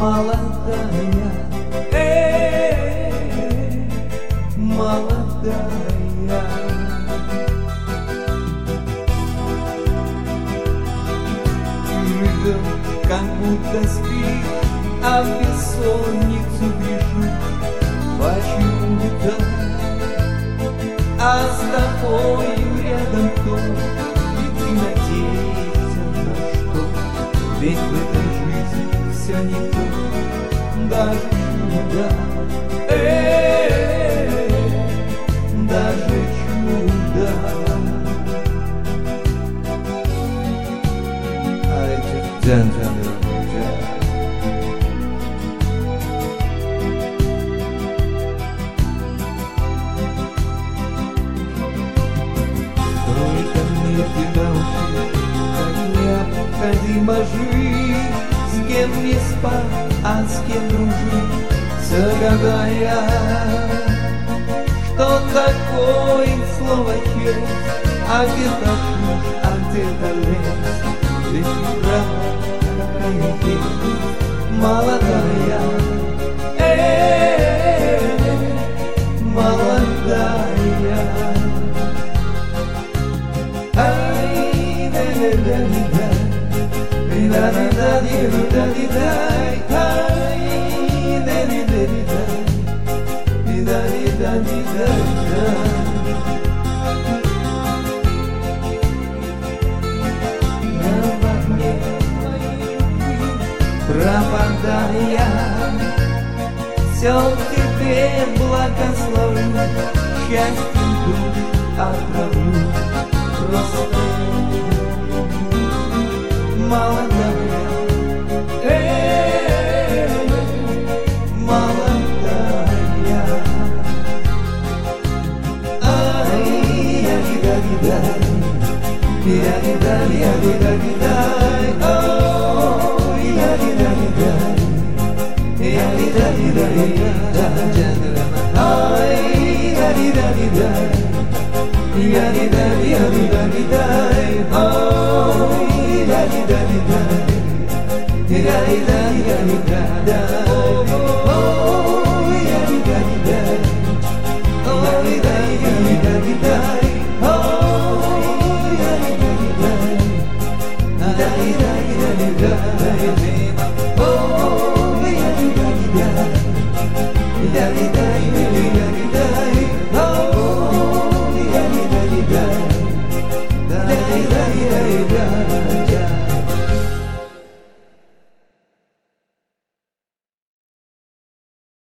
молодая, молодая. Жизнь как будто спит, а в бессонницу грешит почему-то. А с тобою рядом кто, и ты надеешься на что? Ведь в этой жизни все не то, даже чудо, даже чудо. I just don't необходимо жить, с кем не спать, а с кем дружить, загадая, что такое слово честь, а где-то чушь, а где-то лес. Ведь правда какая есть молодая, молодая. Пропадая, все тебе благословлю, счастьем душ отравлю. Просто молодая, молодая. Ай, я-ди-да-ди-дай, я-ди-да-ди-да-ди-да-ди-дай, ой, я-ди-да-ди-дай, я-ди-да-ди-да-ди-да, ай, я-ди-да-ди-дай, я-ди-да-ди-да-ди-да-ди-дай, ой, я-ди-да-ди-дай, я-ди-да-ди-да-ди-дай.